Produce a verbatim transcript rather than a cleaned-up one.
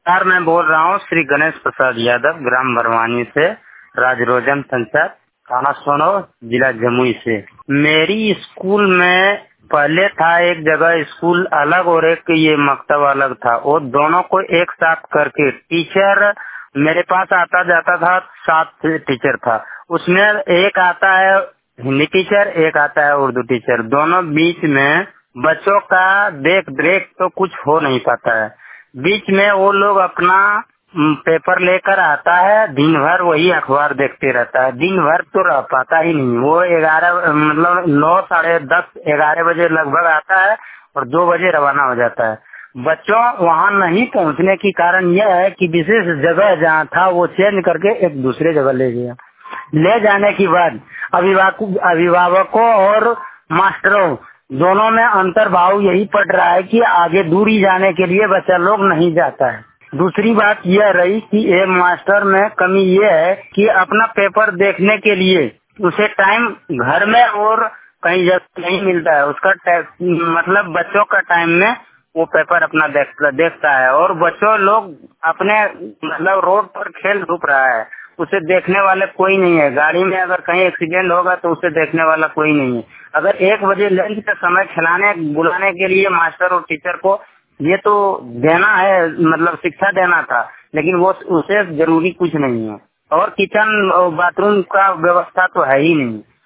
Sir मैं बोल रहा हूँ श्री गणेश प्रसाद यादव, ग्राम बरवानी से, राजरोजन पंचायत, थाना सोनो, जिला जमुई से। मेरी स्कूल में पहले था एक जगह स्कूल अलग और एक ये मकतब अलग था। वो दोनों को एक साथ करके टीचर मेरे पास आता जाता था, सात टीचर था। उसमें एक आता है हिंदी टीचर, एक आता है उर्दू टीचर। दोनों बीच में बच्चों का देख रेख तो कुछ हो नहीं पाता है। बीच में वो लोग अपना पेपर लेकर आता है, दिन भर वही अखबार देखते रहता है। दिन भर तो रह पाता ही नहीं। वो ग्यारह मतलब नौ साढ़े दस ग्यारह बजे लगभग आता है और दो बजे रवाना हो जाता है। बच्चों वहाँ नहीं पहुँचने की कारण यह है कि विशेष जगह जहाँ था वो चेंज करके एक दूसरे जगह ले गया। ले जाने के बाद अभिभावक अभिभावकों और मास्टरों दोनों में अंतर भाव यही पड़ रहा है कि आगे दूरी जाने के लिए बच्चा लोग नहीं जाता है। दूसरी बात यह रही कि एक मास्टर में कमी यह है कि अपना पेपर देखने के लिए उसे टाइम घर में और कहीं जगह नहीं मिलता है। उसका मतलब बच्चों का टाइम में वो पेपर अपना देख, देखता है और बच्चों लोग अपने मतलब रोड पर खेल धूप रहा है, उसे देखने वाले कोई नहीं है। गाड़ी में अगर कहीं एक्सीडेंट होगा तो उसे देखने वाला कोई नहीं है। अगर एक बजे लंच का समय खिलाने बुलाने के लिए मास्टर और टीचर को ये तो देना है, मतलब शिक्षा देना था, लेकिन वो उसे जरूरी कुछ नहीं है। और किचन और बाथरूम का व्यवस्था तो है ही नहीं।